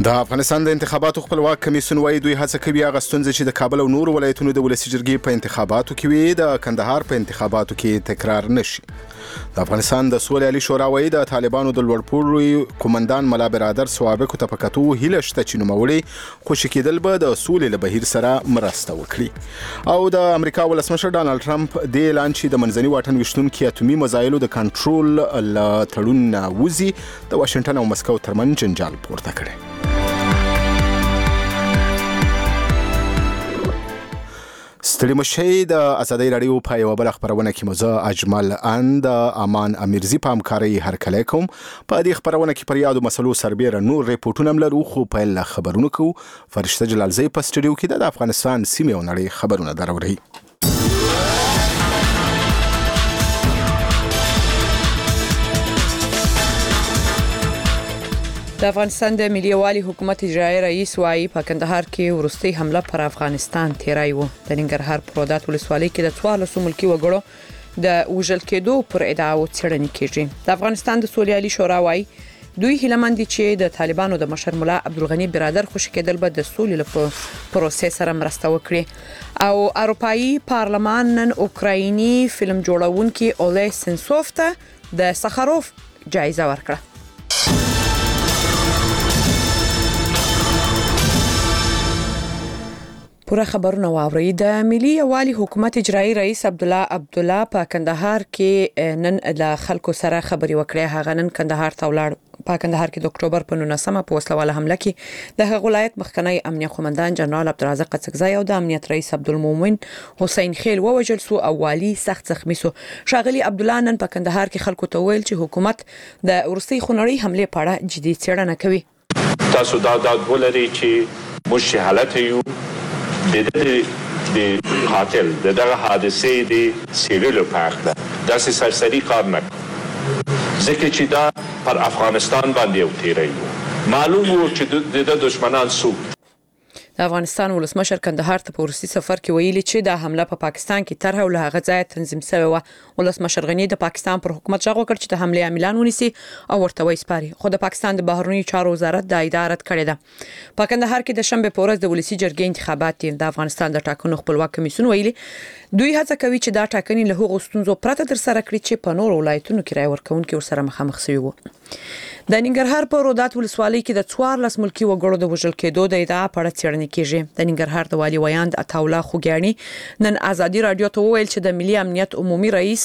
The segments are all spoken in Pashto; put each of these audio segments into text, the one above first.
د افغانستان د انتخاباتو خپلواک کمیسیون وايي دوی هڅه کوي هغه ستونزې چې د کابل او نورو ولایتونو د ولسي جرګې په انتخاباتو کې وي د کندهار په انتخاباتو کې تکرار نشي. د افغانستان د سولې عالی شورا وايي د طالبانو د لوړپوړي قومندان ملا برادر سوابق ته پکاتو هیله شته چې نوموړي خوشی کېدل به د سولې له بهیر سره مرسته وکړي. او د امریکا ولسمشر ډانلډ ټرمپ د اعلان چې د منځني واټن وشتونکو اتومي مزایلو د کنټرول له تړون وزي د واشنگټن او مسکو ترمنځ جنجال پورته کړي. ستړي مشي د ازادي رادیو په یو بل خبرونه کې مزه اجمل اند امان امیرزی په همکاري هرکلی کوم. په دې خبرونه کې پر یادو مسلو سربېره نور ریپورتونه ملرو خو په خبرونه کو فرشته جلالزی په سټډیو کې د افغانستان سیمه او نړۍ خبرونه دروري. د افغانستان د ملي یووالي حکومت اجرایی رئیس وايي په کندهار کې ورستي حمله پر افغانستان تیرای و. د ننګرهار په رودات ولسوالۍ کې د 14 ملکی وګړو د وژل کېدو پر ادعاو څېړنې کیږي. د افغانستان د سولې عالی شورا وايي دوی هیلمند دي چې د طالبانو د مشر ملا عبدالغنی برادر خوشی کېدل به د سولې په پروسې سره مرسته وکړي. او اروپאי پارلمان نن اوکرایني فلم جوړونکي اولې سنسوف ته د سخاروف جایزه ورکړه. پوره خبرونه واوري. د ملي یووالي حکومت اجرایی رئیس عبدالله په کندهار کې نن د خلکو سره خبري وکړه. هغه نن کندهار ته ولاړ. په کندهار کې د اکتوبر په 19مه په وسلواله حمله کې د هغه ولایت مخکنی امنیه قومندان جنرال عبدالرزاق قصقزی او د امنیت رئیس عبدالمؤمن حسین خیل ووجل سو او والی سخت زخمی سو. شاغلی عبدالله نن په کندهار کې خلکو ته ویل چې حکومت د ورستي خونړی حمله په اړه جدي څېړنه کوي. تاسو دا ولري چې مش حالت یو د قاتل دغه حادثه د سیویلو په اړه داسې سرسری کار نه ځکه چې دا پر افغانستان باندې یو تیری معلوم و چې د دشمنان سو. د افغانستان ولسمشر کندهار ته په ورسي سفر کې ویلي چې د حمله په پاکستان کې طرح او له هغه ځای تنظیم شوی و. ولسمشر غنی د پاکستان پر حکومت ژغ وکړ چې د حمله عاملان ونیسي او ورته وسپاري. خو د پاکستان د بهرنیو چارو وزارت دا اداره کړې ده. په کندهار کې د شنبه په ورځ د ولسي جرګې انتخابات دي. د افغانستان د ټاکنو خپلواک کمیسیون ویلي دوی هڅه کوي چې دا ټاکنې له هغو ستونزو پرته تر سره کړي چې په نورو ولایتونو کې رای ورکونکي ورسره مخامخ شوي وو. د ننګرهار په رودات ولسوالۍ کې د 14 ملکی وګړو د وژل کېدو د ادعا په اړه څېړنه کیږي. د ننګرهار د والي ویاند عطاالله خوګیاڼي نن ازادي رادیو ته وویل چې د ملي امنیت عمومي رئیس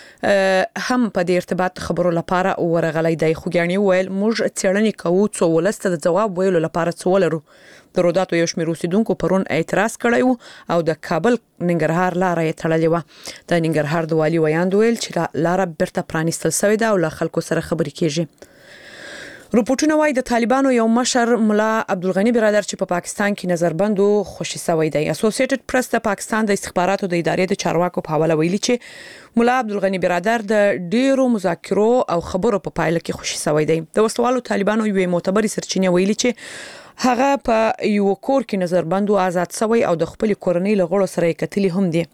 هم په دې ارتباط خبرو لپاره ورغلی دی. خوګیاڼي ویل موږ څېړنه کوو څو ولسته د جواب ویلو لپاره څه ولرو. د روداتو یو شمېر اوسیدونکو پرون اعتراض کړی او د کابل ننګرهار لاره یې تړلې و. د ننګرهار د والي ویاند ویل چې لاره بیرته پرانیستل شوې ده او له خلکو سره خبرې کیږي. رپورټونه وايي د طالبانو یو مشر ملا عبدالغنی برادر چې په پاکستان کې نظربندو خوشی شوی دی. اسوسییټډ پریس د پاکستان د استخباراتو د ادارې د چارواکو په حواله ویلي چې ملا عبدالغنی برادر د ډیرو مذاکرو او خبرو په پایله کې خوشی شوی دی. د وسوالو طالبانو یو معتبر سرچینه ویلي چې هغه په یو کور کې نظربندو آزاد شوی او د خپل کورنۍ له غړو سره کتلی هم دی.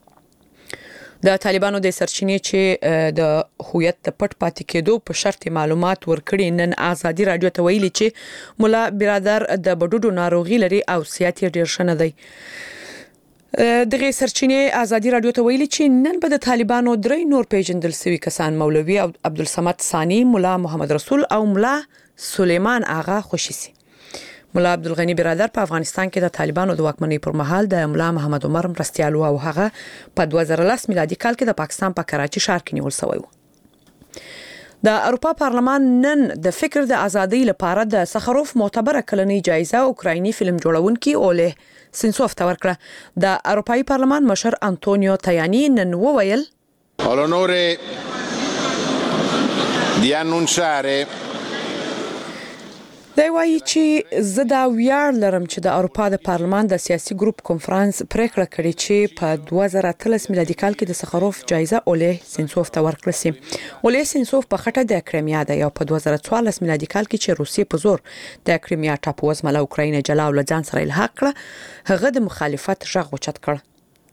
د طالبانو د سرچینې چې د هویت د پټ پاتې کېدو په شرط معلومات ورکړي نن ازادي رادیو ته ویلي چې مولا برادر د بډوډو ناروغي لري او صحت یې ډیر ښه نه دی. دغه سرچینې ازادي رادیو ته ویلي چې نن به د طالبانو درې نور پیژندل شوي کسان مولوي عبدالصمد ثانی، مولا محمد رسول او مولا سلیمان آغا خوشی سي. مولا عبدالغنی برادر په افغانستان کې د طالبانو د واکمنۍ پر مهال د مولا محمد عمر مرستیالو او هغه په 2010 میلادي کال کې د پاکستان په کراچي ښار کې نیول شوی و. د اروپا پارلمان نن د فکر د ازادۍ لپاره د سخاروف معتبره کلنۍ جایزه اوکرایني فلم جوړونکي اولې سنسوف ته ورکړه. د اروپאי پارلمان مشر انټونیو تایانی نن وویل All'onore di annunciare دی وایي چې زه دا ویاړ لرم چې د اروپا د پارلمان د سیاسي ګروپ کنفرانس پریکړه کړې چې په 2013 میلادي کال کې د سخاروف جایزه اولې سنسوف ته ورکړل شي. اولې سنسوف په خټه د کرایمیا ده او په 2014 میلادي کال کې چې روسیې په زور د کرایمیا ټاپو وزمله اوکراینه جلا او له ځان سره الحاق کړه هغه د مخالفت ژغ اوچت کړ.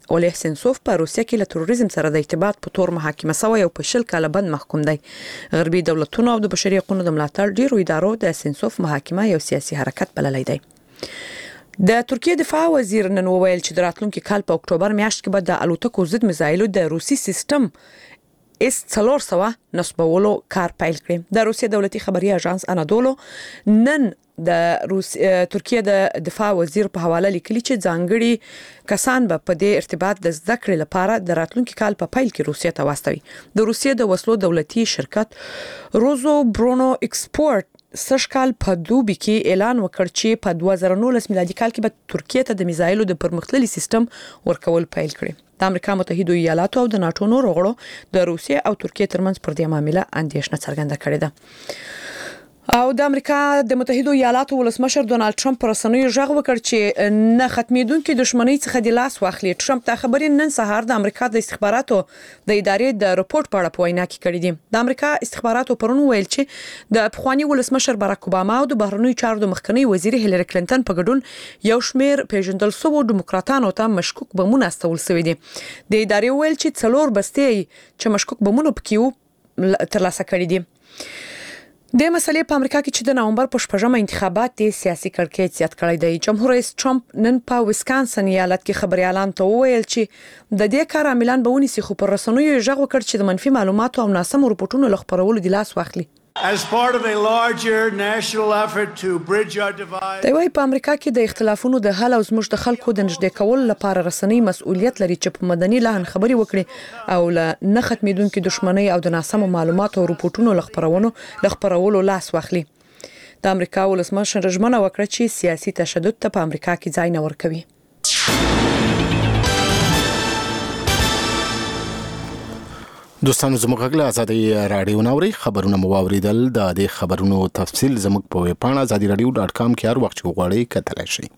اولېګ سنسوف په روسیه کې له تروریزم سره د ارتباط په تور محاکمه شوی او په 10 کاله بند محکوم دی. غربي دولتونو او د بشري حقوقو د ملاتړ ډیرو ادارو د سنسوف محاکمه یو سیاسي حرکت بللی دی. د ترکیه دفاع وزیر نن وویل چې د راتلونکي کال په اکتوبر میاشت کې به د الوتکو ضد میزایلو د روسي سیستم S-400 نصبولو کار پیل کړي. د روسیې دولتي خبري اژانس انادولو نن د ترکیه د دفاع وزیر په حواله لیکلي چې ځانګړي کسان به په دې ارتباط د زده کړې لپاره د راتلونکي کال په پیل کې روسیې ته واستوي. د روسیې د وسلو دولتي شرکت روزو برونو ایکسپورت سشکال په دوبي کې اعلان وکړ چې په 2019 میلادي کال کې به ترکیه ته د میزایلو د پرمختللي سیستم ورکول پیل کړي. د امریکا متحده ایالاتو او د ناتو نورو غړو د روسیې او ترکیه ترمنځ پر دې معاملې اندېښنه څرګنده کړې ده. او د امریکا د متحده ایالاتو ولسمشر ډونالد ټرمپ پر رسنیو ژغ وکړ چې نه ختمېدونکې دښمنۍ څخه د لاس واخلي. ټرمپ دا خبرې نن سهار د امریکا د استخباراتو د ادارې د رپورت په اړه په وینا کې کړې دي. د امریکا استخباراتو پرون ویل چې د پخوانی ولسمشر باراک اوباما او د بهرنیو چارو د مخکنی وزیر هیلری کلینټن په ګډون یو شمېر پیژندل شوی ډیموکراتانو ته مشکوک بمونه استول شوی دي. د ادارې ویل چې 4 بستې چې مشکوک بمونه پکې ترلاسه کړي دي. د مسلې په امریکا کې چې د نومبر په شپږمه انتخابات د سیاسي کړکېچ زیات کړی دی. جمهور رئیس ټرمپ نن په ویسکانسن ایالت کې خبري اعلان ته وویل چې د دې کار عاملان به ونیسي، خو پر رسنیو ژغ وکړ چې د منفي معلوماتو او ناسم رپورټونو لخپرولو د لاس واخلي. As part of a larger national effort to bridge our divide. دی وايي په امریکا کې د اختلافونو د حل او زموږ د خلکو د نږدې کولو لپاره رسنۍ مسؤلیت لري چې په مدني لحن خبري وکړي او له نه ختمېدونکو دښمنۍ او د ناسمو معلوماتو او رپورټونو لخپرولو لاس واخلي. د امریکا ولسمشر ژمنه وکړه چې سیاسي تشدد ته په امریکا کې ځای نه ورکوي. دوستانو زموږ غږ له ازادي رادیو نوري خبرونه مو واوریدل. د دې خبرونو تفصیل زموږ په ویب پاڼه azadiradio.com کې هر وخت غواړئ کتلای شئ.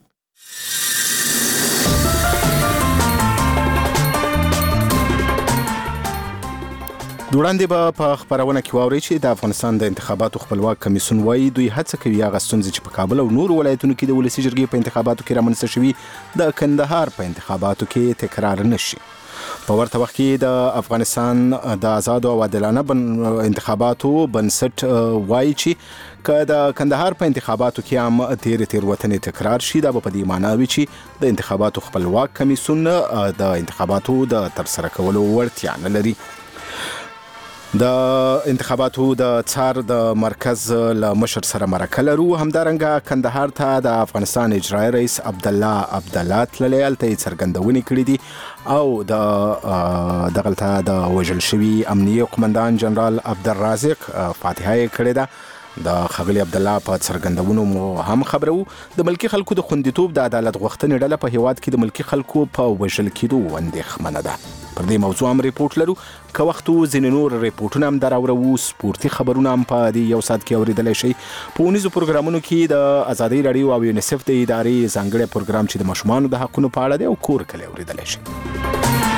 وړاندې به په خبرونه کې واوري چې د افغانستان د انتخاباتو خپلواک کمیسیون وايي دوی هڅه کوي هغه ستونزې چې په کابل او نورو ولایتونو کې د ولسی جرګې په انتخاباتو کې رامنځته شوي د کندهار په انتخاباتو کې تکرار نشي. په ورته وخت کې د افغانستان د آزاد او عادلانه انتخاباتو بنسټ وایي چې که د کندهار په انتخاباتو کې هم تیروتنې تکرار شي دا به په دې معنی وي چې د انتخاباتو خپلواک کمیسیون د انتخاباتو د ترسره کولو وړتیا نه لري. د انتخاباتو د څار د مرکز له مشر سره مرکه لرو. همدارنګه کندهار ته د افغانستان اجرایي رئیس عبدالله تللی هلته یې څرګندونې کړې دي او دغلته د وژل شوي امنیه قومندان جنرال عبدالرازق فاتحه یې کړې ده. د ښاغلي عبدالله په څرګندونو مو هم خبرو. د ملکي خلکو د خوندیتوب د عدالت غوښتنې ډله په هیواد کې د ملکي خلکو په وژل کېدو اندېښمنه ده. پر دې موضوع هم ریپورت لرو. که وخت ځینې نور ریپورټونه هم دراوړو، سپورتي خبرونه هم په دې یو ساعت کې اورېدلی شئ. په اونیزو پروګرامونو کې د ازادۍ راډیو او یونیسف د ادارې ځانګړی پروګرام چې د ماشومانو د حقونو په اړه دی او کور کلی اورېدلی شئ.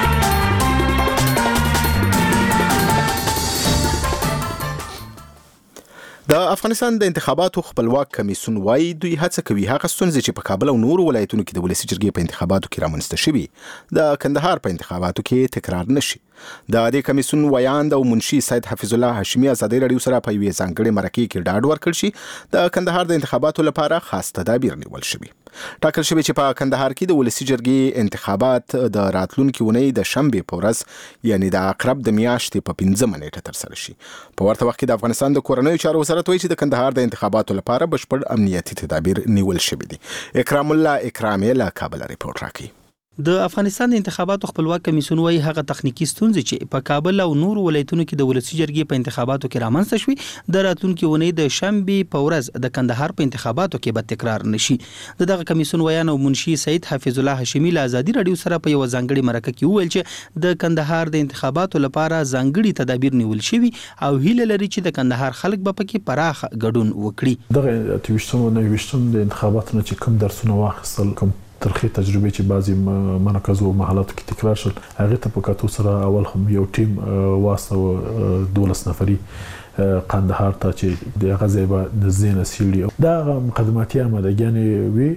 د افغانستان د انتخاباتو خپلواک کمیسیون وايي دوی هڅه کوي هغه ستونزې چې په کابل او نورو ولایتونو کې د ولسی جرګې په انتخاباتو کې رامنځته شوي د کندهار په انتخاباتو کې تکرار نشي. د دې کمیسیون ویاند او منشي سید حفیظ الله هاشمي ازادي رادیو سره په یوې ځانګړې مرکې کې ډاډ ورکړ شي د کندهار د انتخاباتو لپاره خاص تدابیر نیول شوي. ټاکل شوی چې په کندهار کې د ولسی جرګې انتخابات د راتلونکي اونۍ د شنبې په ورځ یعنی د عقرب د میاشتې په 15 نیټه ترسره شي. په ورته وخت کې د افغانستان د کورنیو چارو وزارت وایي چې د کندهار د انتخاباتو لپاره بشپړ امنیتي تدابیر نیول شوي دي. اکرام الله اکرامي له کابل ریپورت راکړي. د افغانستان د انتخاباتو خپلواک کمیسیون وايي هغه تخنیکی ستونزې چې په کابل او نورو ولایتونو کې د ولسی جرګې په انتخاباتو کې رامنځته شوي د راتلونکي اونۍ د شنبې په ورځ د کندهار په انتخاباتو کې به تکرار نشي. دغه کمیسیون ویان او منشي سید حفیظ الله هاشمي له ازادي رادیو سره په یو ځانګړي مرکه کې وویل چې د کندهار د انتخاباتو لپاره ځانګړي تدابیر نیول شوي او هیله لري چې د کندهار خلک به پکې پراخ ګډون وکړي. دغه 28 د انتخاباتو چې کوم درسونه واخیستل کوم ترخی تجربه چې بعضی مناقضو او محلاتو کې تکرار شول هغه ته په کاتو سره اول هم یو ټیم واسطه 12 نفري قندهار ته چې د غزيبه نزدې نسیلي دا مقدماتي آمادګیانې وي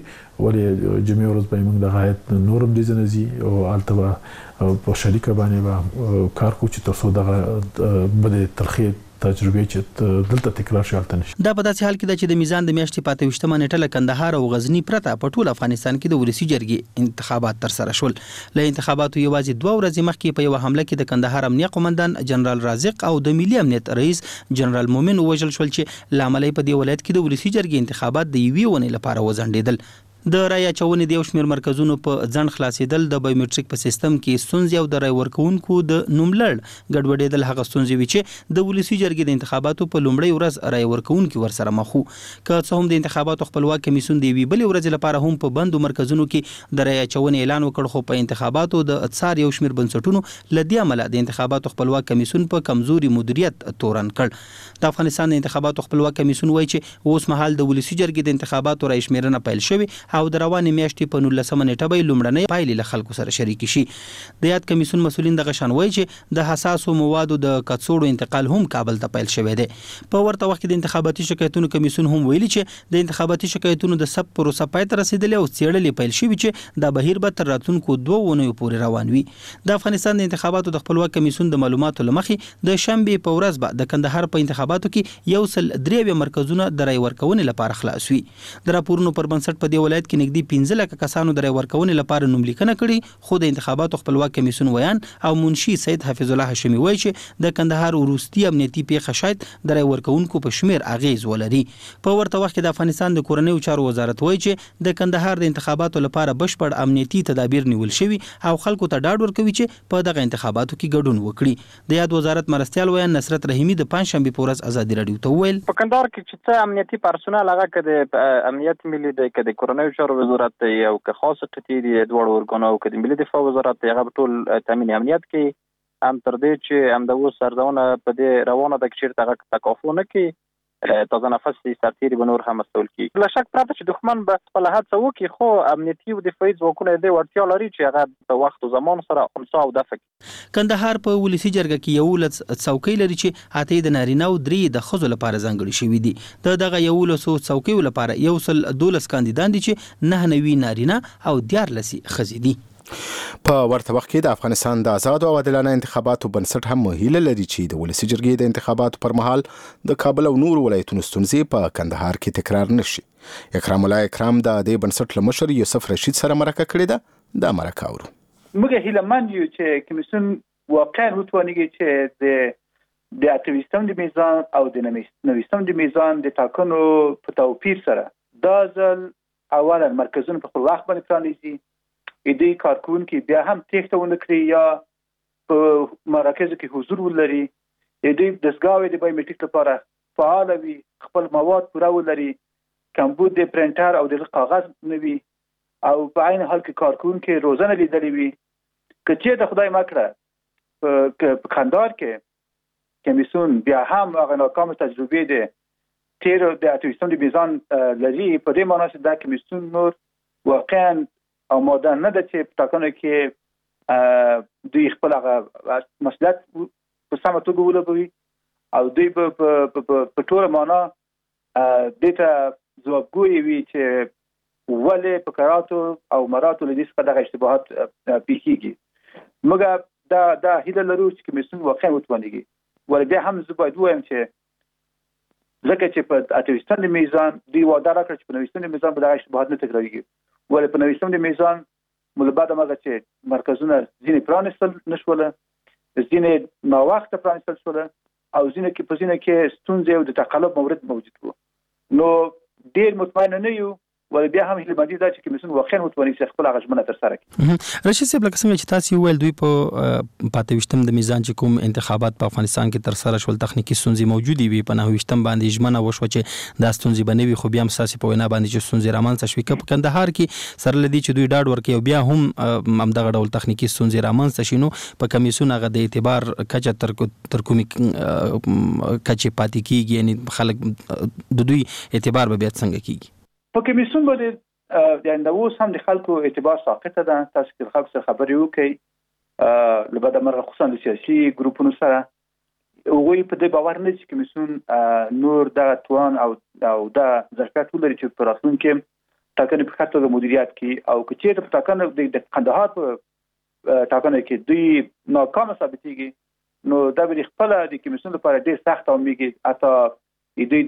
ولې جمعي ورځ به موږ د غایت نورم دي زنزي او البته په شریکه باندې به کار کوو چې تاسو دغه بده تلخي تجربه چې دلته تکرار شي الته نشي. دا په داسې حال کې ده چې د میزان د میاشتې 25 نیټه له کندهار او غزنی پرته په ټول افغانستان کې د ولسی جرګې انتخابات تر سره شول. له انتخاباتو یوازې 2 ورځې مخکې په یو حمله کې د کندهار امنیه قومندان جنرال رازق او د ملي امنیت رئیس جنرال مومن وژل شول چې لامل په دې ولایت کې د ولسی جرګې انتخابات د یوې ونې لپاره وځنډېدل. د رای اچونې د یو شمېر مرکزونو په ځند خلاصېدل د بایومټریک په سیستم کې ستونزې او د رای ورکوونکو د نوملړ ګډوډېدل هغه ستونزې وي چې د ولسی جرګې د انتخاباتو په لومړۍ ورځ رای ورکوونکي ورسره مخ وو. که څه هم د انتخاباتو خپلواک کمیسیون د یوې بلې ورځې لپاره هم په بندو مرکزونو کې د رای اچونې اعلان وکړ خو په انتخاباتو د څار یو شمېر بنسټونو له دې امله د انتخاباتو خپلواک کمیسیون په کمزوري مدیریت تورن کړ. د افغانستان د انتخاباتو خپلواک کمیسیون وایي چې اوس مهال د ولسی جرګې د انتخاباتو رای شمیرنه پیل شوې او د روانې میاشتې په 19 نیټه به لومړنۍ پایلې له خلکو سره شریک شي. د یاد کمیسیون مسولین د غشن وایي چې د حساسو موادو د کڅوړو انتقال هم کابل ته پیل شوی دی. په ورته وخت کې د انتخاباتي شکایتونو کمیسیون هم ویلي چې د انتخاباتي شکایتونو د سب پروسه پای ته رسیدلې او څېړلې پیل شوی چې د بهیر به تر راتلونکو 2 ونیو پورې روان وي. د افغانستان د انتخاباتو د خپلواک کمیسیون د معلوماتو لمخې د شنبه په ورځ به د کندهار په انتخاباتو کې 103 مرکزونه د رای ورکونې لپاره خلاص وي. د راپورونو پر بنسټ په دې ولایت کې نږدې 15 لکه کسانو د رای ورکونې لپاره نوملیکنه کړي خو د انتخاباتو خپلواک کمیسیون ویان او منشي سید حفیظ الله هاشمي وایي چې د کندهار وروستي امنیتي پیښه شاید د رای ورکونکو په شمیر اغیز ولري. په ورته وخت کې د افغانستان د کورنیو چارو وزارت وایي چې د کندهار د انتخاباتو لپاره بشپړ امنیتي تدابیر نیول شوي او خلکو ته ډاډ ورکوي چې په دغه انتخاباتو کې ګډون وکړي. د یاد وزارت مرستيال ویان نصرت رحیمی د پنځشنبه په ورځ ازادي رادیو ته ویل په کندهار کې چې څه امنیتي پرسونل هغه کده امنیت ملي د کورنیو چارو وزارت او که خاصه قطعی د دوړ ورګونو او د ملي دفاع وزارت هغه ټول تامین امنیت کې هم تر دې چې هم د اوس سرزونه په دې روانه د کچیر ته تکافو نه کې تازه نفس سرتیری به نور هم مسئول کی. لا شک پراته چې دښمن به خپل هڅه وکړي خو امنیتي او دفاعي ځواکونه د وړتیا لري چې هغه په وخت او زمان سره خمسه او دفع. کندهار په ولسی جرګه کې یو لڅ څوکۍ لري چې اته د نارینه او 3 د خزو لپاره ځانګړي شوی دي. دغه یو لڅو څوکۍ لپاره یو سل 12 کاندیدان دي چې 9 نارینه او 14 خزې دي. په ورته وخت کې د افغانستان د آزاد او عادلانه انتخاباتو بنسټ هم هیله لري چې د ولسی جرګې د انتخاباتو پر مهال د کابل او نور ولایتونو ستونزې په کندهار کې تکرار نشي. اکرام الله اکرام د دې بنسټ لمشر یوسف رشید سره مرکه کړې ده. د مرکه اورو. موږ هیله مند یو چې کمیسیون واقعا وتوانیږي چې د اتویستم د میزان او د نویستم د میزان د ټاکنو په توپیر سره دا ځل اولا مرکزونه په خپل وخت باندې پرانیزي دې کارکونکو بیا هم تېښته ونکړي یا په مراکزو کې حضور ولري دې دستګاوې د بایومټریک لپاره فعال وي خپل مواد پوره ولري کمبود د پرنټر او د کاغذ نوي او په عین حال کې کارکونکو روزانه لیدلې وي که چې د خدای مکړه په کندهار کې کمیسیون بیا هم هغه ناکام تجربه ده تیر د اتویستم د میزان لري په دې معنی چې دا کمیسیون نور واقعا او مادن نه ده چې په ټاکنو کې دوی خپل هغه مسؤلیت په سمه توګه ولوبوي او دوی په ټوله معنا دې ته ځوابګوی وي چې ولې په قراراتو او مراتو له دې څخه دغه اشتباهات پیښیږي. موږ دا هیله لرو چې کمیسیون واقعا وتوانیږي ولې بیا هم زه باید ووایم چې ځکه چې په اتویستم د میزان دوی وعده راکړه چې په نویستم د میزان به دغه اشتباهات نه تکراریږي ولې په نویستم د میزان ملبعد مګه چې مرکزونه ځینې پرانیستل نشول ځینې ناوخته پرانیستل شول او ځینې کې ستونزې او د تقلب مورد موجود وو. نو ډیر مطمئن نه یو ول بیا هم هیله مندي دا چې کمیسیون واقعا متواني چې خپل غژمنه تر سره کړي. رشید صاحب لکه څنګه چې تاسو ویل دوی په پاتويشتم د میزان چې کوم انتخابات په افغانستان کې تر سره شول تخنیکی ستونزې موجودي وي په 9وشتم باندې ژمنه وشو چې دا ستونزې بنوي خو بیا هم ساسي په وینا باندې چې ستونزې رامنځته شوي په کندهار کې سره لدی چې دوی ډاډ ورکوي او بیا هم دغه ډول تخنیکی ستونزې رامنځته شي نو په کمیسیون هغه د اعتبار کچه تر کومي کچه پاتې کیږي یعنی خلک د دوی اعتبار به بیا څنګه کیږي په کمیسیون باندې د اوس هم د خلکو اعتبار ساقطه ده. تاسو کې خلک سره خبرې وکړي لبعد مرغه خصوصا د سیاسي ګروپونو سره هغوی په دې باور نه دي چې کمیسیون نور دغه توان او د ظرفیت ولري چې په راتلونکي کې ټاکنې په ښه توګه مدیریت کړي، او که چېرته په ټاکنه د کندهار په ټاکنه کې دوی ناکامه ثابتېږي نو دا به خپله د کمیسیون لپاره ډېر سخت عملېږي، حتی دوی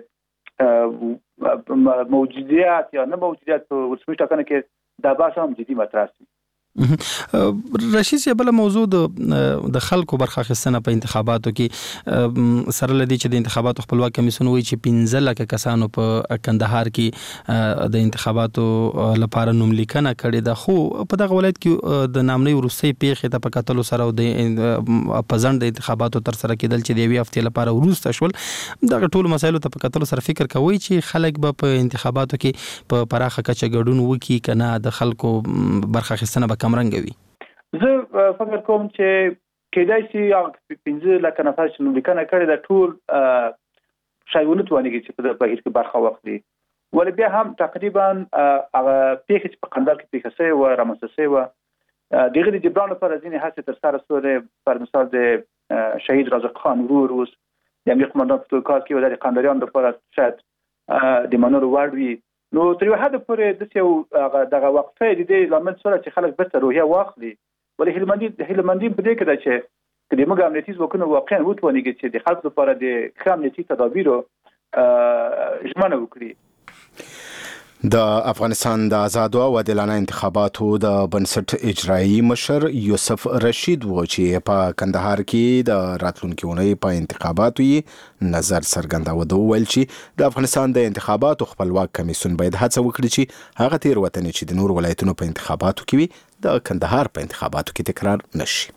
د موجودیت یا نه موجودیت په ولسمشر ټاکنه کې دا بحث هم جدي مطرح شي. رشید صاحب، بل موضوع د خلکو برخه اخیستنه په انتخاباتو کې سره لدی چې د انتخاباتو خپلواک کمیسیون وایي چې 15 لکه کسانو په کندهار کې د انتخاباتو لپاره نوملیکنه کړې ده، خو په دغه ولایت کې د نامنۍ وروستۍ پیښې ته په کتلو سره او د پزند د انتخاباتو تر سره کېدل چې د یوې هفتې لپاره وروسته شول، دغه ټولو مسایلو ته په کتلو سره فکر کوي چې خلک به په انتخاباتو کې په پراخه کچه ګډون وکړي که نه د خلکو برخه اخیستنه به کمرنګه وي؟ زه فکر کوم چې کېدای شي هغه 15 لکه نفر چې نوملیکنه کړې ده ټول شاید ونه توانېږي چې په بهیر کې برخه واخلي، ولې بیا هم تقریبا هغه پیښې چې په کندهار کې پیښه شوې وه رامنځته شوې وه د هغې د جبران لپاره ځینې هڅې ترسره شولې، پر مثال د شهید رازق خان ورور اوس د امنیت قمندان په توګه کار کوي او دا د کندهاریانو لپاره شاید د منلو وړ وي. نو تر یو حده پورې داسې یو دغه وقفه د دې لامل شوله چې خلک بېرته روحیه واخلي، ولې هیلهمندي په دې کې ده چې که د موږ امنیتي ځواکونه واقعا وتوانېږي چې د خلکو لپاره د ښه امنیتي تدابیرو ژمنه وکړي. د افغانستان د آزادو او عادلانه انتخاباتو د بنسټ اجرایي مشر یوسف رشید و چې په کندهار کې د راتلونکي اونۍ په انتخاباتو یې نظر څرګنداوه. د وویل چې د افغانستان د انتخاباتو خپلواک کمیسیون باید هڅه وکړي چې هغه تېروتنې چې د نور ولایتونو په انتخاباتو کې وي د کندهار په انتخاباتو کې تکرار نشي.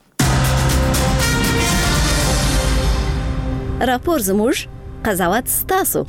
راپور زموږ، قضاوت ستاسو.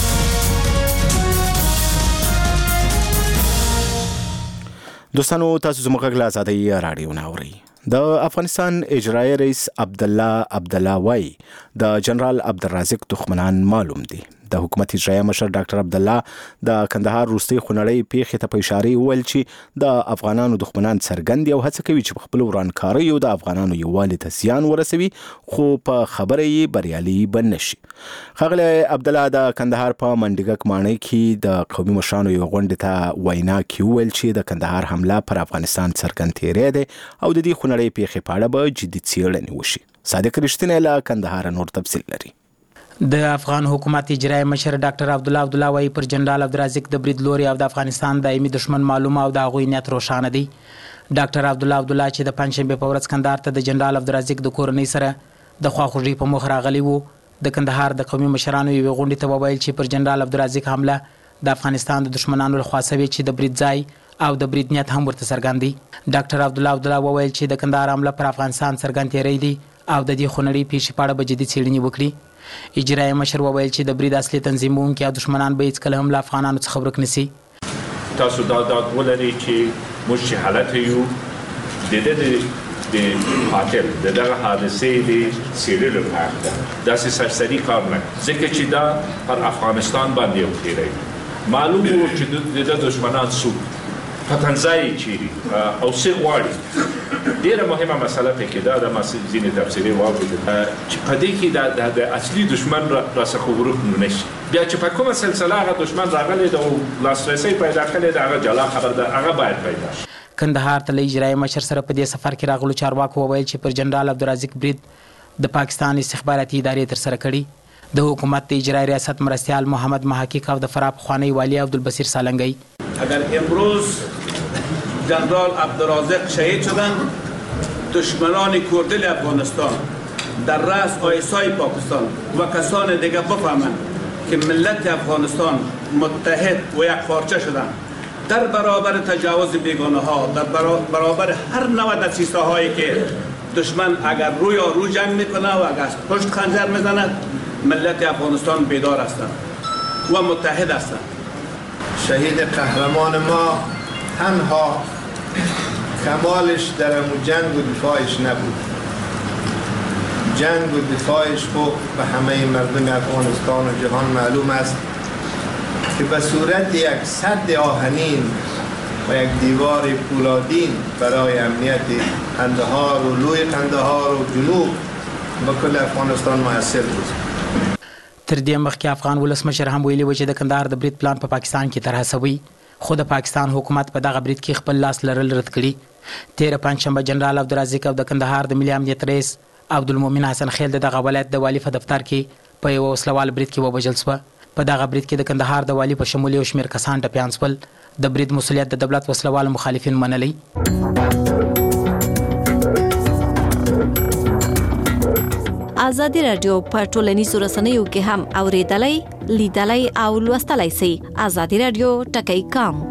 دوستانو، تاسو زموږ غږ له آزادۍ راډیو نه اورئ. د افغانستان اجرایي رئیس عبدالله وایي د جنرال عبدالرازق دښمنان معلوم دي. د حکومت اجرایي مشر ډاکټر عبدالله د کندهار وروستۍ خونړۍ پیښې ته په اشاره وویل چې د افغانانو دښمنان څرګند او هڅه کوي چې په خپلو ورانکاریو د افغانانو یووالي ته زیان ورسوي، خو په خبره یې بریالي به نه شي. ښاغلی عبدالله د کندهار په منډیګک ماڼۍ کې د قومي مشرانو یوې غونډې ته وینا کې وویل چې د کندهار حمله پر افغانستان څرګند تیری دی او د دې خونړۍ پیښې په اړه به جدي څېړنې وشي. صادق رښتینی له کندهار نور تفصیل لري. د افغان حکومت اجرایي مشر ډاکټر عبدالله وایي پر جنرال عبدالرازق د برید لوري او د افغانستان دایمي دشمن معلومه او د هغوی نیت روښانه دی. ډاکټر عبدالله چې د پنجشنبې په ورځ کندهار ته د جنرال عبدالرازق د کورنۍ سره د خواخوږۍ په مخ راغلی و، د کندهار د قومي مشرانو یوې غونډې ته وویل چې پر جنرال عبدالرازق حمله د افغانستان د دشمنانو لخوا شوې چې د برید ځای او د برید نیت هم ورته څرګند دی. ډاکټر عبدالله وویل چې د کندهار حمله پر افغانستان څرګند تیری دی او د دې خونړۍ پیښې په اړه به جدي څېړنې وکړي. اجرایي مشر وویل چې د برید اصلي تنظیمونکي او دشمنان به هیڅکله هم له افغانانو څخه ورک نشي. تاسو دا ولرئ چې موږ چې حالت یو د قاتل دغه حادثې د څېړلو په حق ده، داسې سرسري کار نه، ځکه چې دا پر افغانستان باندې یو تیری معلوم و چې د دشمنان څوک پټنځای چیرې او څه غواړي. ډېره مهمه مسله پکې دا د ځینې تفسیري واورېدل چې په دې کې د اصلي دشمن راڅخه ورک نه شي. بیا چې په کومه سلسله هغه دشمن راغلی ده او لاسرسی پیدا کړی ده هغه جلا خبر ده، هغه باید پیدا شي. کندهار ته له اجرایي مشر سره په دې سفر کې راغلو چارواکو وویل چې پر جنرال عبدالرازق برید د پاکستان استخباراتي ادارې ترسره کړي. د حکومت د اجرایي ریاست مرستیال محمد محقق او د فراه پخوانی والی عبدالبصیر سالنگی اگر امروز جنرال عبدالرازق شهید شدند، دشمنان کردل افغانستان در رأس آیسای پاکستان و کسان دیگر بفهمند که ملت افغانستان متحد و یک پارچه شدند در برابر تجاوز بیگانه ها، در برابر هر نوع دسیسه هایی که دشمن اگر رو جنگ میکنه و اگر پشت خنجر میزند، ملت افغانستان بیدار هستند و متحد هستند. شهید قهرمان ما تنها کمالش در امو جنگ و دفاعش نبود. جنگ و دفاعش خب به همه مردم افغانستان و جهان معلوم است که به صورت یک سد آهنین و یک دیوار پولادین برای امنیت قندهار و لوی قندهار و جنوب به کل افغانستان موثر بود. تر دې مخکې افغان ولسمشر هم ویلي و چې د کندهار د برید پلان په پاکستان کې طرح شوی، خو د پاکستان حکومت په دغه برید کې خپل لاس لرل رد کړي. تیره پنجشنبه جنرال عبدالرزاق او د کندهار د ملي امنیت رئیس عبدالمؤمن حسن خیل دغه ولایت د والي په دفتر کې په یو وسلوال برید کې ووژل شوه. په دغه برید کې د کندهار د والي په شمول یو شمېر کسان ټپیان شول. د برید مسؤلیت د دولت وسلوال مخالفین منلی. ازادي راډیو په ټولنیزو رسنیو کې هم اوریدلای، لیدلای او لوستلای شئ. ازادي راډیو ټکی کام.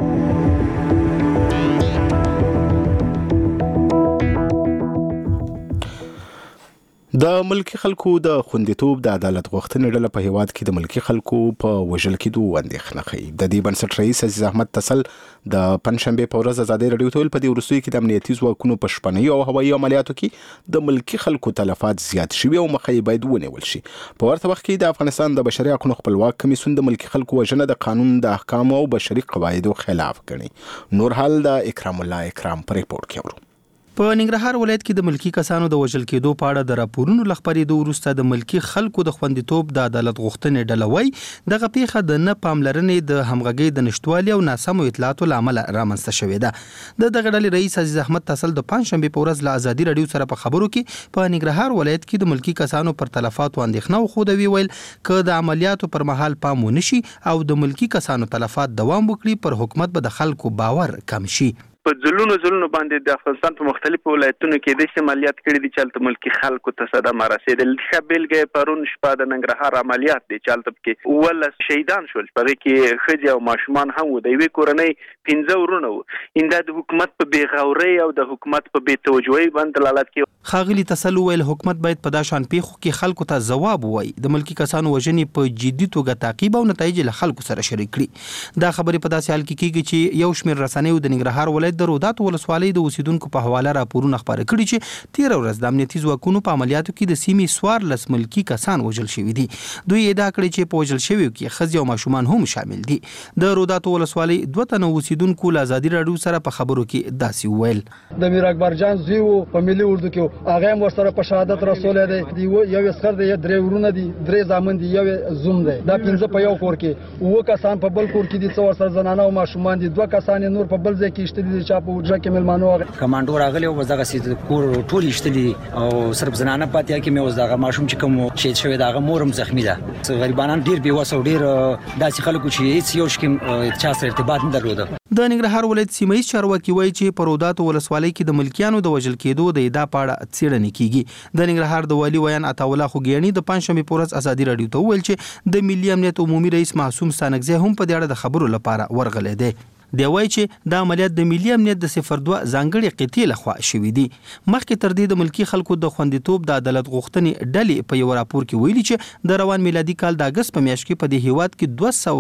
د ملکی خلکو د خوندیتوب د عدالت غوښتنې ډله په هیواد کې د ملکی خلکو په وژل کېدو اندېښنه ښیي. د دې بنسټ رئیس عزیز احمد تسل د پنجشنبې په ورځ ازادي راډیو ته ویل په دې وروستیو کې د امنیتي ځواکونو په شپنۍ او هوایي عملیاتو کې د ملکی خلکو تلفات زیات شوي او مخه یې باید ونیول شي. په ورته وخت کې د افغانستان د بشري حقوقو خپلواک کمیسیون د ملکی خلکو وژنه د قانون د احکامو او بشري قواعدو خلاف ګڼي. نور حال د اکرام الله اکرام په ریپورت کې اورو. په ننګرهار ولایت کې د ملکی کسانو د وژل کېدو په اړه د راپورونو لخبرېدو وروسته د ملکی خلکو د خوندیتوب د عدالت غوښتنې ډله وایي دغه پیښه د نه پاملرنې د همغږۍ د نشټوالي او ناسمو اطلاعاتو له امله رامنځته شوې ده. د دغه ډلې رئیس عزیز احمد تسل د پنجشنبې په ورځ له ازادي راډیو سره په خبرو کې په ننګرهار ولایت کې د ملکی کسانو پر تلفاتو اندېښنه وښوده. ویل که د عملیاتو پر مهال پام ونشي او د ملکی کسانو تلفات دوام وکړي پر حکومت به د خلکو باور کم شي. په ځلونو باندې د افغانستان په مختلفو ولایتونو کې د عملیات کړي دي چې ملکی خلکو ته صدمه رسیدل. شابلګه پرون شپه د ننګرهار عملیات دي چې کې ول شهیدان شول، په کې خځې او ماشومان هم و. د یوې کورنۍ 15 ورونه و. انده د حکومت په بیغوري او د حکومت په بې توجهي باندې دلالت کوي. خاغلی تسل ویل حکومت باید په داشان پیښو کې خلکو ته ځواب ووایي، د ملکی کسانو وژنې په جدي توګه تعقیب او نتایج له خلکو سره شریک کړي. دا خبرې په داسې حال کې کیږي چې یو شمېر رسنیو د ننګرهار ولایت د روداتو ولسوالۍ د اوسیدونکو په حواله راپورونه خپاره کړي چې تیر ورځ د امنیتي ځواکونو په عملیاتو کې د سیمې 14 ملکی کسان وژل شوي دي. دوی ادعا کړې چې په وژل شویو کې ښځې او ماشومان هم شامل دي. د روداتو ولسوالۍ 2 تنه اوسیدونکو له ازادي راډیو سره په خبرو کې داسې وویل. د میر اکبر جان زوی په ملي اردو کې هغه هم ورسره په شهادت رسولې دی. یو اسخر دی، درې ورونه دي، درې زامن دي، یو زوم دی. دا 15 په یو کور کې، 9 کسان په بل کور کې دي، 4 سره زنانه او ماشومان دي، 2 کسان نور په بل ځای کې شته دي چې په وجه کې ملمانو کمانډو راغلی او دغه سید کور ټول شتلی او صرف زنانه پاتې کې مې اوس دغه ماشوم چې کوم شهید شوی دغه مورم زخمی ده. غریبانان ډیر بې وسه او ډیر داسې خلکو چې هیڅ یو شکم چا سره ارتباط نه درلوده. د ننګرهار ولایت سیمه‌ایز چارواکي وایي چې په روداتو ولسوالۍ کې د ملکیانو د وژل کېدو د ادعا په اړه څېړنې کیږي. د ننګرهار د والي ویان عطاالله خوګیاني د پنجشنبې په ورځ ازادي راډیو ته وویل چې د ملي امنیت عمومي رئیس معصوم ستانکزی هم په دې اړه د خبرو لپاره ورغلی دی. دی وایي چې د عملیات د ملي امنیت د 02 ځانګړي قطعې لخوا شوي دي. مخکې تر دې د ملکی خلکو د خوندیتوب د عدالت غوښتنې ډلې په یو راپور کې ویلي چې د روان میلادي کال د اگست په میاشت کې په دې هیواد کې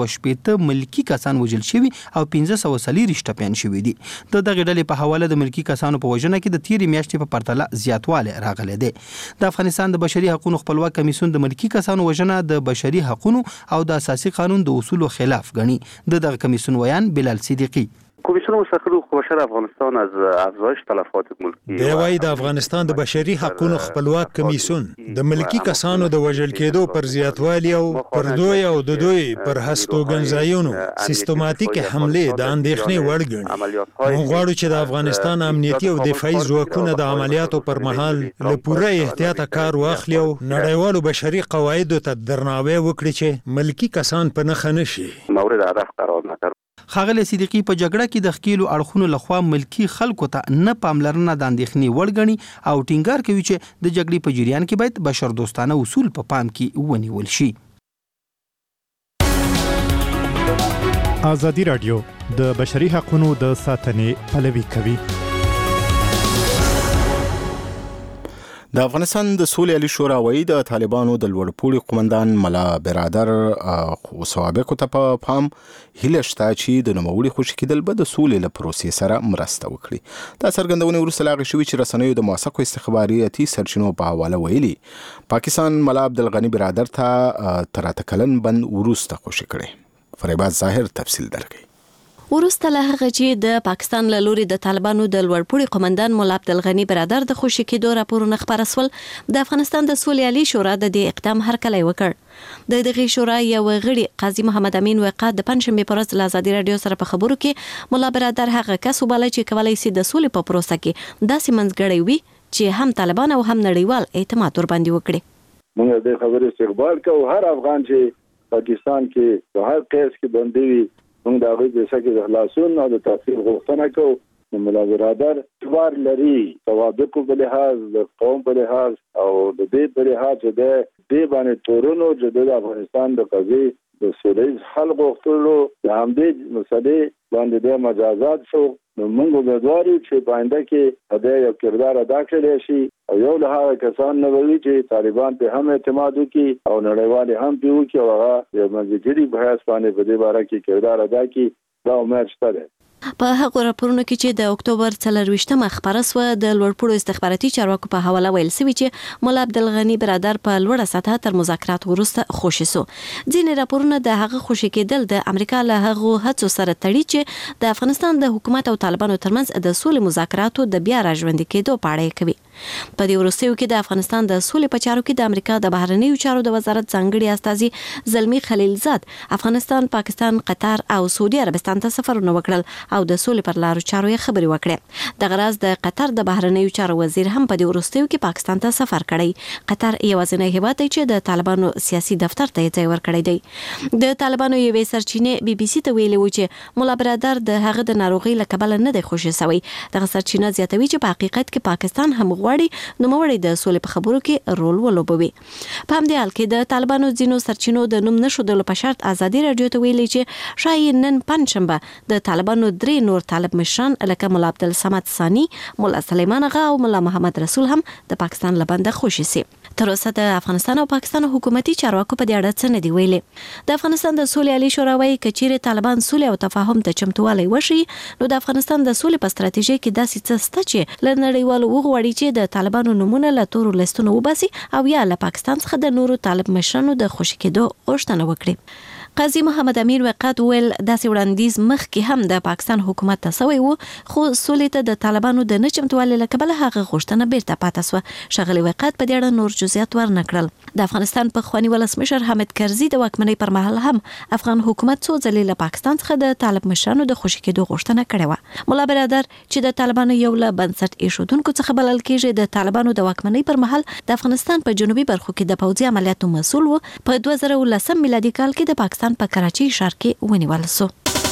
280 ملکی کسان وژل شوي او 1540 ټپیان شوي دي. د دغه ډلې په حواله د ملکی کسانو په وژنه کې د تیرې میاشتې په پرتله زیاتوالی راغلی دی. د افغانستان د بشري حقوقو خپلواک کمیسیون د ملکی کسانو وژنه د بشري حقوقو او د اساسي قانون د اصولو خلاف ګڼي. دغه کمیسیون ویان بلال صدیقی کمیسیون مستقل حقوق بشر افغانستان از افزایش تلفات ملکی دی وايي د افغانستان د بشري حقوقو خپلواک کمیسیون د ملکی کسانو د وژل کېدو پر زیاتوالي او پر دوی او د دوی پر هستوګنځایونو سیستماتیک حمله د اندېښنې وړ ګڼي. موږ غواړو چې د افغانستان امنیتي او دفاعي ځواکونه د عملیاتو پر مهال له پوره احتیاط کار واخلي او نړیوالو بشري قواعدو ته درناوی وکړي چې ملکی کسان په نښه نشي. مورد هدف قرار نکړي. خاغلی صدیقی په جګړه کې د خکیلو اړخونو لخوا ملکی خلکو ته نه پاملرنه د اندېښنې وړ ګڼي او ټینګار کوي چې د جګړې په جریان کې باید بشردوستانه اصول په پام کې ونیول شي. ازادي راډیو د بشري حقوقو د ساتنې پلوي کوي. د افغانستان د سولې عالی شورا وایي د طالبانو د لوړپوړي قومندان ملا برادر خو سوابقو ته په پام هیله شته چې د نوموړي خوشي کېدل به د سولې له پروسې سره مرسته وکړي. دا څرګندونې وروسته له هغې شوي چې رسنیو د موثقو استخباراتي سرچینو په حواله ویلي پاکستان ملا عبدالغني برادر ته تر 8 کلن بند وروسته خوشي کړی. فریبات ظاهر تفصیل درکوي. ورسته له هغه چې د پاکستان له لوري د طالبانو د لوړپوړي قومندان مولا عبدالغني برادر د خوشي کېدو راپورونه خپاره سول، د افغانستان د سولې عالي شورا د دې اقدام هرکلی وکړ. د دغه شورا یو غړي قاضي محمد امین وقاد د پنځشنبه په ورځ له ازادي رادیو سره په خبرو کې مولا برادر هغه کس وباله چې کولای شي د سولې په پروسه کې داسې منځګړی وي چې هم طالبان او هم نړیوال اعتماد ور باندې وکړي. موږ د خبرې استقبال کوو. هر افغان چې پاکستان کې په هر کیس کې باندې وي موږ د هغه د سکه د خلاصون او د تفصیل غوښتنه کوو. مولا برادر اعتبار لري توابق په لحاظ د قوم په لحاظ او د دې په لحاظ چې د دې باندې تورونو چې د افغانستان د قضیې د سولې حل غوښتلو د همدې مسلې باندې د مجازات شو. نو موږ غواړو چې باندې کې هدا یو کردار ادا کړی شي او یو له هغه کسان نه وي چې طالبان په هم اعتماد وکړي او نړیوال هم په وکړي او هغه یو منځګړي بحث باندې په دې باره کې کردار ادا کړي. دا امید شته. په هغه راپورونو کې چې د اکتوبر 24مه خبره سوه د لوړپوړو استخباراتي چارواکو په حواله ویل سوي چې مولا عبدالغني برادر په لوړه سطحه تر مذاکرات وروسته خوشي سو. ځینې راپورونه د هغه خوشي کېدل د امریکا له هغه هڅو سره تړي چې د افغانستان د حکومت او طالبانو ترمنځ د سولې مذاکراتو د بیا راژوندي کېدو په اړه کوي. په دې وروستیو کې د افغانستان د سولې په چارو کې د امریکا د بهرنیو چارو د وزارت ځانګړي استازي زلمی خلیلزاد افغانستان، پاکستان، قطر او سعودي عربستان ته سفرونه وکړل او د سولې پر لارو چارو یې خبرې وکړې. د غراز د قطر د بهرنیو چارو وزیر هم په دې وروستیو کې پاکستان ته سفر کړی. قطر یوازینی هیواد دی چې د طالبانو سیاسي دفتر ته ځای ورکړی دی. د طالبانو یوې سرچینې بي بي سي ته ویلي و چې مولا برادر د هغه د ناروغۍ له کبله نه دی خوشي شوی. دغه سرچینه زیاتوي چې په حقیقت کې پاکستان هم غواړي نوموړی د سولې په خبرو کې رول ولوبوي. په همدې حال کې د طالبانو ځینو سرچینو د نوم نښودلو په شرط ازادي رادیو ته ویلي چې شاید نن پنځشنبه د طالبانو درې نور طالب مشران لکه مولا عبدالصمد ثاني، مولا سلیمان اغا او مولا محمد رسول هم د پاکستان له بنده خوشي سي. تر اوسه د افغانستان او پاکستان حکومتي چارواکو په دې اړه څه نه دی ویلي. د افغانستان د سولې عالي شورا وايي کچېرې طالبان سولې او تفاهم ته چمتووالی وشي نو د افغانستان د سولې په ستراتیژي کې داسې څه شته چې له نړیوالو وغواړي چې د طالبانو نمونه له تورو لستونو وباسي او یا له پاکستان څخه د نورو طالب مشرانو د خوشي کېدو غوښتنه وکړي. قاضي محمد امین وقاد ویل داسې وړاندیز مخکې هم د پاکستان حکومت ته سوی و خو سولې ته د طالبانو د نه چمتووالي له کبله هغه غوښتنه بیرته پاتې سوه. ښاغلي وقاد په دې اړه نور جزئیات ورنکړل. د افغانستان پخواني ولسمشر حامد کرزي د واکمنۍ پر مهال هم افغان حکومت څو ځلې له پاکستان څخه د طالب مشرانو د خوشي کېدو غوښتنه کړې وه. مولا برادر چې د طالبانو یو له بنسټ ایښودونکو څخه بلل کېږي د طالبانو د واکمنۍ پر مهال د افغانستان په جنوبي برخو کې د پوځي عملیاتو مسؤل و. په 2010 میلادي کال کې د پاکستان په کراچۍ ښار کې ونیول شو.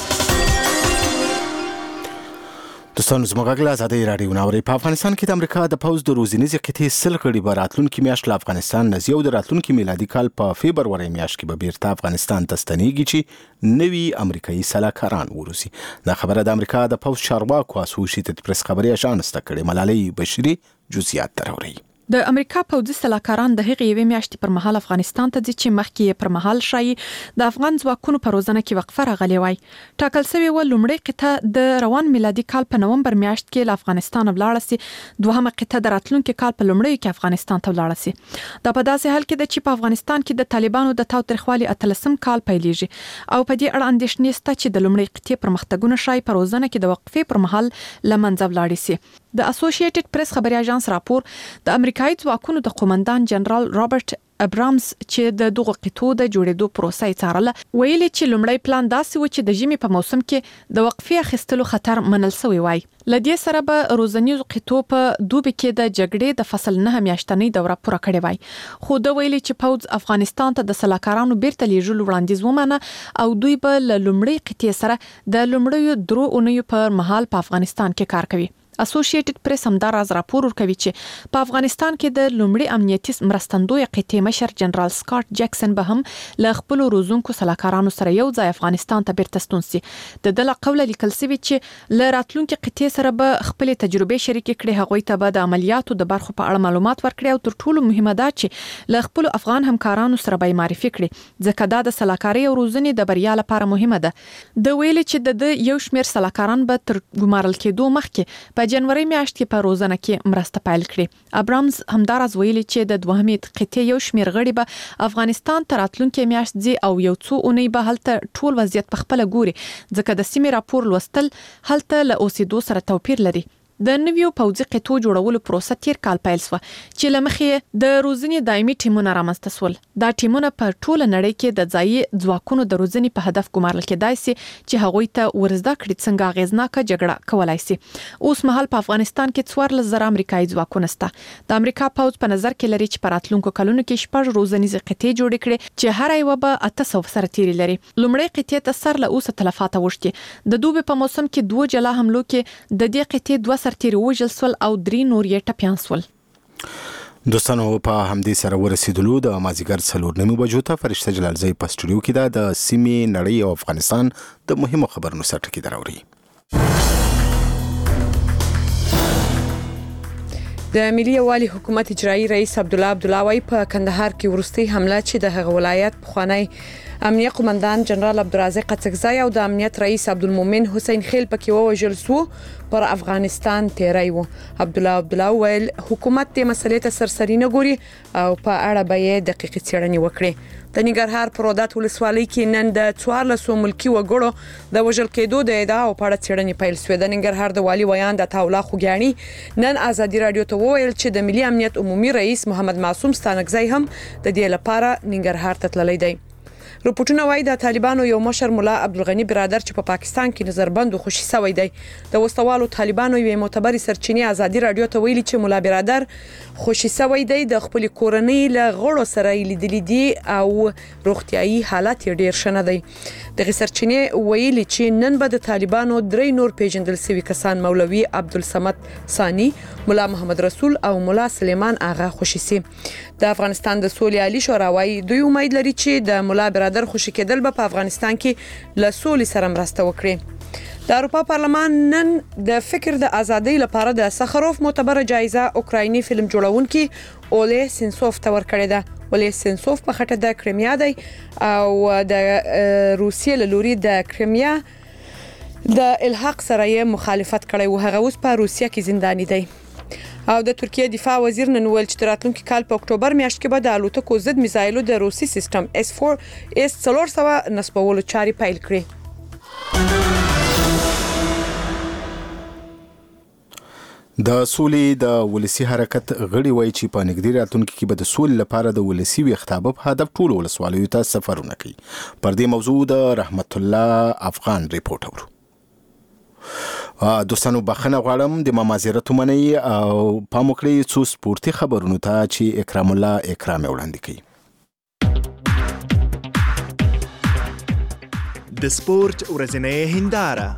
دوستانو زموږ غږ له ازادۍ راډیو نه اورئ. په افغانستان کې د امریکا د پوځ د روزنیزې قطعې 100 غړي به راتلونکي میاشت له افغانستان نه ځي او د راتلونکي میلادي کال په فبروري میاشت کې به بیرته افغانستان ته ستنېږي چې نوي امریکایي سلاکاران وروزي. دا خبره د امریکا د پوځ چارواکو اسوسییټډ پریس خبري اژانس ته کړې. ملالۍ بشري جزئیات تراوري. د امریکا پوځي سلاکاران د هغې یوې میاشتې پر مهال افغانستان ته ځي چې مخکې یې پر مهال شایي د افغان ځواکونو په روزنه کې وقفه راغلې وای. ټاکل شوې وه لومړۍ قطعه د روان میلادي کال په نومبر میاشت کې له افغانستانه ولاړه سي، دوهمه قطعه د راتلونکي کال په لومړیو کې افغانستان ته ولاړه سي. دا په داسې حال کې ده چې په افغانستان کې د طالبانو د تاوتریخوالي 18 کال پیلېږي او په دې اړه اندېښنې شته چې د لومړۍ قطعې پرمختګونه شایي په روزنه کې د وقفې پر مهال له منځه ولاړې سي. د اسوسییټډ پریس خبري اژانس راپور د امریکایي ځواکونو د قومندان جنرال رابرټ ابرامز چې د دغه قطعو د جوړېدو پروسه یې څارله ویلي چې لومړی پلان داسې و چې د ژمي په موسم کې د وقفې اخیستلو خطر منل شوی وای. لدې سره به روزنیزو قطعو په دوبي کې د جګړې د فصل 9 میاشتنۍ دوره پوره کړې وای. خو د ویلي چې پوځ افغانستان ته د سلاکارانو بیرته لیږلو وړاندیز ومنه او دوی به له لومړۍ قطعې سره د لومړیو درو اونیو پر مهال په افغانستان کې کار کوي. اسوسییټډ پریس هم دا راز راپور ورکوي چې په افغانستان کې د لومړي امنیتي مرستندوی قطعې مشر جنرال سکاټ جکسن به هم له خپل روزونکو سلاکارانو سره یو ځای افغانستان ته بیرته ستون سي. د دله قوله لیکل شوی چې له راتلونکي قطعې سره به خپل تجربې شریک کړي، هغوی ته به د عملیاتو د برخو په اړه معلومات ورکړي او تر ټولو مهمه ده چې له خپل افغان همکارانو سره به معرفي کړي ځکه دا د سلاکاري او روزنې د بریا لپاره مهمه ده. د ویل چې د یو شمیر سلاکاران به تر ګمارل کېدو مخکې په جنوري میاشت کې په روزنه کې مرسته پیل کړې. ابرامز همداراز ویلي چې د دوهمې قطعې یو شمېر غړي به افغانستان ته راتلونکي میاشت ځي او یو څو اونۍ به هلته ټول وضعیت په خپل ګوري ځکه د سیمې راپور لوستل هلته له اوسېدو سره توپیر لري. د نویو پوځي قطعو جوړولو پروسه تیر کال پیل شوه چې لمخې د روزنې دایمي ټیمونه رامنځته شول. دا ټیمونه په ټوله نړۍ کې د ځایي ځواکونو د روزنې په هدف ګمارل کېدای شي چې هغوی ته ورزده کړي څنګه اغیزناکه جګړه کولای شي. اوس مهال په افغانستان کې 14,000 امریکایي ځواکونه شته. د امریکا پوځ په نظر کې لري چې په راتلونکو کلونو کې 6 روزنیزې قطعې جوړې کړي چې هر یوه به 800 سرتیري لري. لومړی قطعې ته سر له اوسه تلفات اوښتي. د دوبي په موسم کې 2 جلا حملو کې د دې قطعې 2 سرتیري وژل سول او 3 نور یې ټپیان سول. دوستانو په همدې سره ورسېدلو د مازیګر 4:30 بجو ته فرشته جلالزی په سټوډیو کې د سیمې نړۍ او افغانستان د مهمو خبرونو سرټکی دراوري. د ملي یووالي حکومت اجرایی رئیس عبدالله وای په کندهار کې ورستي حمله چې د هغه ولایت پخوانی امنیه قومندان جنرال عبدالرزاق قڅکزای او د امنیت رئیس عبدالمؤمن حسین خیل پکې ووژل سو پر افغانستان تیری وو. عبدالله ویل حکومت د مسلې ته سرسري نه ګوري او په اړه به یې دقیقې څېړنې وکړي. د ننګرهار په رودات ولسوالۍ کې نن د 14 ملکي وګړو د وژل کېدو د ادعاو په اړه څېړنې پیل شوې. د ننګرهار د والي ویان د عطاالله خوګیاڼي نن ازادي رادیو ته وویل چې د ملي امنیت عمومي رئیس محمد معصوم ستانکزی هم د دې لپاره ننګرهار ته تللی دی. رپورټونه وايي د طالبانو یو مشر مولا عبدالغنی برادر چې په پاکستان کې نظربند خوشي شوی دی. د وسوالو طالبانو یوې معتبرې سرچینې ازادي رادیو ته ویلي چې مولا برادر خوشي شوی دی د خپل کورنۍ له غړو سره لیدلې دي او روغتيایي حالت یې ډیر ښه نه دی. د سرچینې ویلي چې نن به د طالبانو 3 نور پیژندل شوي کسان مولوي عبدالصمد ثانی، مولا محمد رسول او مولا سلیمان آغا خوشي سي. د افغانستان د سولې عالی شورا وايي دوی امید لري چې د مولا برادر خوشي کېدل به په افغانستان کې له سولې سره مرسته وکړي. د اروپا پارلمان نن د فکر د ازادۍ لپاره د سخروف معتبره جایزه اوکرایني فلم جوړونکي اولی سینسوف ته ورکړې ده. اولی سینسوف په خټه د کریمیا دی او د روسیې له لوري د کریمیا د الحاق سره یې مخالفت کړی و. هغه اوس په روسیه کې زنداني دی. او د ترکیه دفاع وزیر نن ویل چې راتلونکي کال په اکتوبر میاشت کې به د الوتکو ضد میزایلو د روسي سیستم S-400 نصبولو چارې پیل کړي. د سولې د ولسی حرکت غړي وایي چې په نږدې راتلونکي کې به د سولې لپاره د ولسی ویښتابه په هدف ټول ولسوالیو ته سفرونه کوي. پر دې موضوع د رحمت الله افغان ریپورت اورو. دوستانو بخښنه غواړم د معذرت ومنئ او پام وکړئ څو سپورتي خبرونو ته چې اکرام الله اکرام وړاندې کوي. د سپورت ورځنۍ هنداره.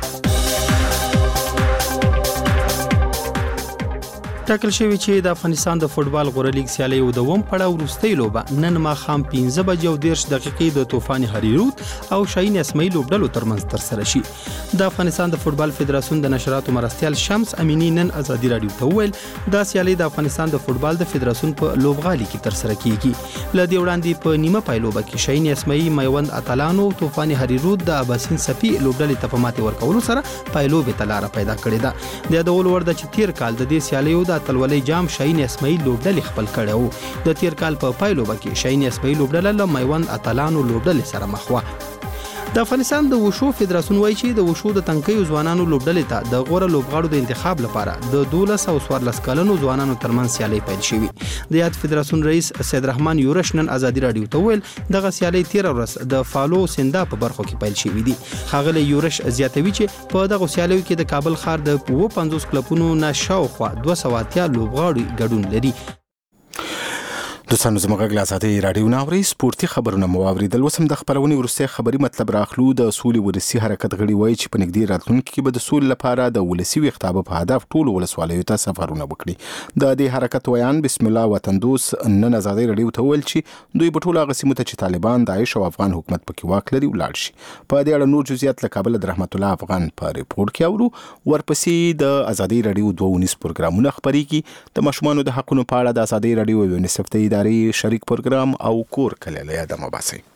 ټاکل شوی چې د افغانستان د فوتبال غوره لیګ سیالي د دوم پړاو وروستۍ لوبه نن ماښام 15:30 دقیقې د طوفان هریرود او شاهین اسماعیل لوبډلو ترمنځ ترسره شي. د افغانستان د فوتبال فدراسیون د نشراتو مرستیال شمس امینی نن ازادي رادیو ته وویل دا سیالي د افغانستان د فوتبال د فدراسیون په لوبغالي کې ترسره کیږي. لدې وړاندې په نیمه پای لوبه کې شاهین اسماعیل میوند اتلانو طوفان هریرود د اباسین سپي لوبډلې ته په ماتې ورکولو سره پای لوبې ته لار پیدا کړې ده. د یادولو وړ ده چې تیر کال د دې سیالیو د اتلولۍ جام شاهین اسماعیل لوبډلې خپل کړی و. د تیر کال په پایلوبه کې شاهین اسماعیل لوبډله له میوند اتلانو لوبډلې سره مخ وه. د افغانستان د وشو فدراسیون وایي چې د وشو د تنکیو ځوانانو لوبډلې ته د غوره لوبغاړو د انتخاب لپاره د 12 او 14 کلنو ځوانانو ترمنځ سیالي پیل شوې. د یاد فدراسیون رئیس سید رحمان یورش نن ازادي رادیو ته ویل دغه سیالي 13 ورځ د فالو سندا په برخو کې پیل شوې دي. ښاغلی یورش زیاتوي چې په دغه سیالیو کې د کابل ښار د 50 کلبونو نه شاوخوا 280 لوبغاړي ګډون لري. دوستانو زموږ غږ ازادي رادیو ناوري سپورتي خبرونه مو واوریدل. اوس هم د خبرونې وروستی خبري مطلب راخلو. د سولې ولسی حرکت غړي وایي چې په نږدې راتلونکي کې به د سولې لپاره د ولسی ویښتابه په هدف ټول ولسوالیو ته سفرونه وکړي. د دې حرکت ویان بسم الله وطندوس نن ازادي رادیو ته ویل چې دوی په ټول هغه سیمو ته چې طالبان داعش او افغان حکومت پکې واک لري ولاړ شي. په دې اړه نور جزئیات له کابل د رحمت الله افغان په ریپورت کې اورو. ورپسې د ازادي رادیو 2 پروګرامونه خبريږي. د ماشومانو د حقونو په اړه د ازادي رادیو یونیسف ته اداري شریک پروګرام او کور کله له یاد مباسي.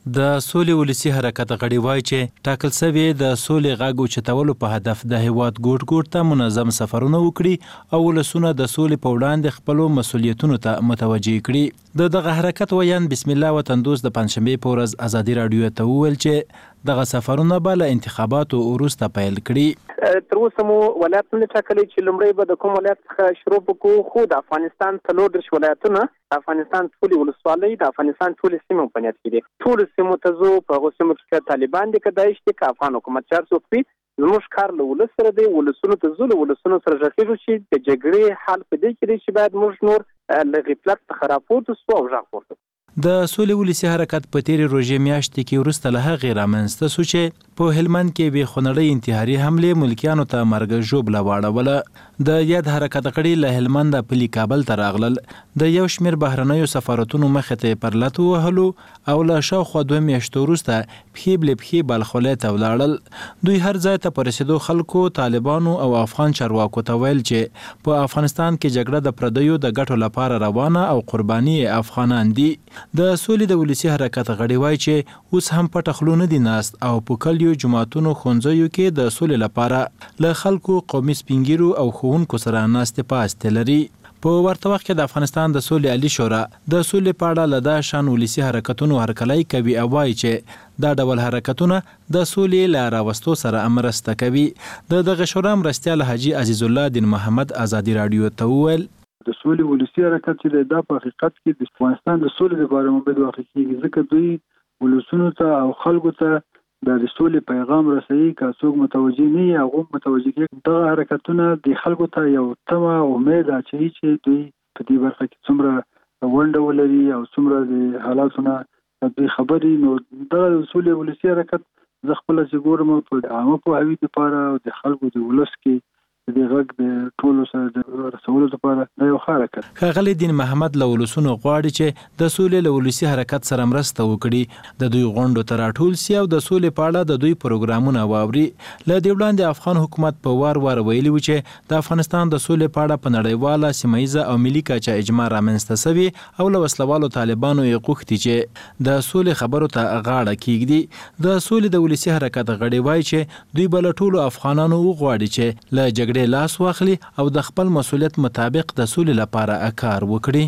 د سولې ولسی حرکت غړي وایي چې ټاکل شوی د سولې غږ اوچتولو په هدف د هیواد ګوټ ګوټ ته منظم سفرونه وکړي او ولسونه د سولې په وړاندې خپلو مسؤلیتونو ته متوجه کړي. دغه حرکت ویان بسم الله وطن دوست د پنځشنبه په ورځ ازادي رادیو ته وویل چې دغه سفرونه به له انتخاباتو وروسته پیل کړي. تر اوسه مو ولایتونه ټاکلي چې لومړی به د کوم ولایت څخه شروع وکړو، خو د افغانستان 3 ولایتونه، افغانستان ټولې ولسوالۍ، د افغانستان ټولې سیمې په نیت کې دي. ټول سیمو ته زو په هغو سیمو کې طالبان دي که داعش دي که افغان حکومت چار څوک وي، زموږ کار له ولس سره دی. ولسونو ته زو له ولسونو سره غږیږو چې د جګړې حل په دې کې دی چې باید موږ نور له غفلت څخه راپورته سو او غږ پورته. د سولې ولسی حرکت په تیرې روژې میاشتې کې وروسته له هغې رامنځته سو چې په هلمند کې بې خونړۍ انتحاري حملې ملکیانو ته مرګ ژوبله واړوله. د یاد حرکت غړي له هلمنده پلي کابل ته راغلل. د یو شمېر بهرنیو سفارتونو مخې ته پر لتو وهلو او له شاوخوا 2 میاشتو وروسته پښې بلې پښې بلخولۍ ته ولاړل. دوی هر ځای ته په رسېدو خلکو، طالبانو او افغان چارواکو ته ویل چې په افغانستان کې جګړه د پردیو د ګټو لپاره روانه او قرباني افغانان دي. د سولې د ولسی حرکت غړي وایي چې اوس هم پټ خلو نه دي ناست او په کلیو، جماعتونو، ښوونځیو کې د سولې لپاره له خلکو، قومي سپین ږیرو او ښوونکو سره ناستې پاستې لري. په ورته وخت کې د افغانستان د سولې عالي شورا د سولې په اړه له دا شان ولسی حرکتونو هرکلی کوي او وایي چې دا ډول حرکتونه د سولې له راوستو سره مرسته کوي. دغه شورا مرستیال حاجي عزیز الله دین محمد ازادي رادیو ته وویل د سولې ولسی حرکت چې دا په حقیقت کې د افغانستان د سولې لپاره مبید واقع کیږي، ځکه دوی ولسونو ته او خلکو ته د سولې پیغام رسوي. که څوک متوجه نه وي هغه متوجه کیږي. دغه حرکتونه د خلکو ته یو تمه او امید اچوي چې دوی په دې برخه کې څومره ونډه ولري او څومره د حالاتونه دوی خبري. نو دغه سولې ولسی حرکت زه خپل چې ګورم په عامه پوهاوي لپاره او د خلکو د ولس کې د غږ د ټولو سره د رسولو لپاره دا یو حرکت. ښاغلی دین محمد له ولسونو غواړي چې د سولې له ولسی حرکت سره مرسته وکړي، د دوی غونډو ته راټول سي او د سولې په اړه د دوی پروګرامونه واوري. له دې وړاندې افغان حکومت په وار ویلي و چې د افغانستان د سولې په اړه په نړیواله، سیمه او ملي کچه اجماع رامنځته سوي او له وسلوالو طالبانو یې غوښتي چې د سولې خبرو ته غاړه کیږدي. د سولې د ولسی حرکت غړي وایي چې دوی به له ټولو افغانانو وغواړي چې له جګړې لاس واخلي او د خپل مسؤلیت مطابق د سولې لپاره کار وکړي.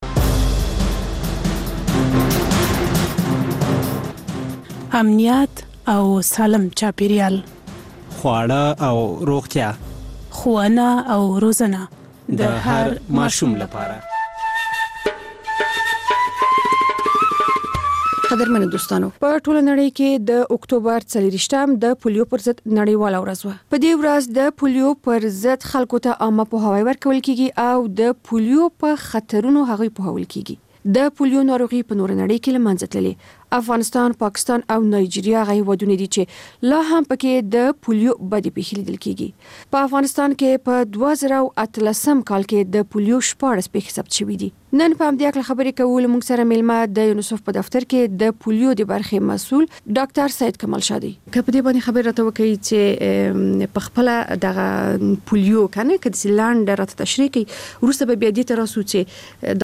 امنیت او سالم چاپیریال، خواړه او روغتیا، ښوونه او روزنه د هر ماشوم لپاره. قدرمن دوستانو، په ټوله نړۍ کې د اکتوبر 24 د پولیو پر ضد نړیواله ورځ وه. په دې ورځ د پولیو پر ضد خلکو ته عامه پوهاوی ورکول کیږي او د پولیو په خطرونو هغوی پوهول کیږي. د پولیو ناروغي په نور نړۍ کې لمنځه تللې. افغانستان، پاکستان او نایجیریا هغه هیوادونه دي چې لا هم پکې د پولیو بدې پیښې لیدل کیږي. په افغانستان کې په 2018 کال کې د پولیو 14 پیښې ثبت شوې دي. نن په همدې اړه خبرې کوو. موږ سره میلمه د یونیسف په دفتر کې د پولیو د برخې مسؤل ډاکټر سید کمال شادي. که په دې باندې خبرې راته وکړي چې په خپل دغه پولیو کنه کله چې لاندې راته تشریح کوي، وروسته به بیا دې ته راسو چې